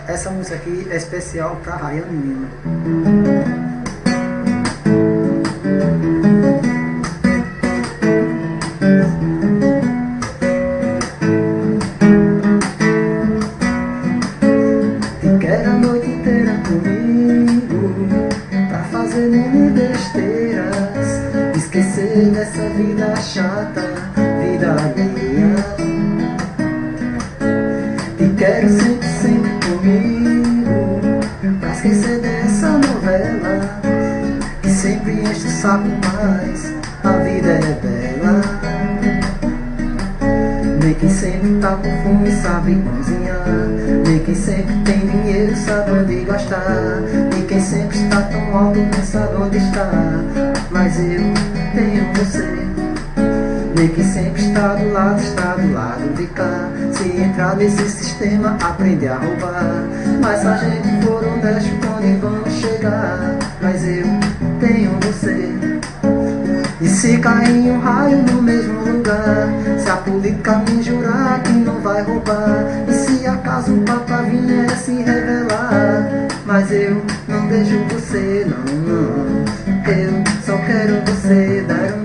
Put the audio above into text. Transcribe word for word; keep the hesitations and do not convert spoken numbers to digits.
Essa música aqui é especial pra Rayane Lima. Te quero a noite inteira comigo, pra fazer mil besteiras, esquecer dessa vida chata, vida alheia. Te quero sempre, sempre comigo, pra esquecer dessa novela que sempre enche o saco, mas a vida é bela. Nem quem sempre tá com fome sabe cozinhar, nem quem sempre tem dinheiro sabe onde gastar, nem quem sempre está tão alto nem sabe onde está, mas eu tenho você. Nem quem sempre está do lado, está do lado de cá. Se entrar nesse sistema, aprender a roubar, mas se a gente for honesto, onde vamos chegar? Mas eu tenho você. E se cair um raio no mesmo lugar, se a política me jurar que não vai roubar, e se acaso o Papa vier se revelar, mas eu não deixo você, não, não. Eu só quero você dar um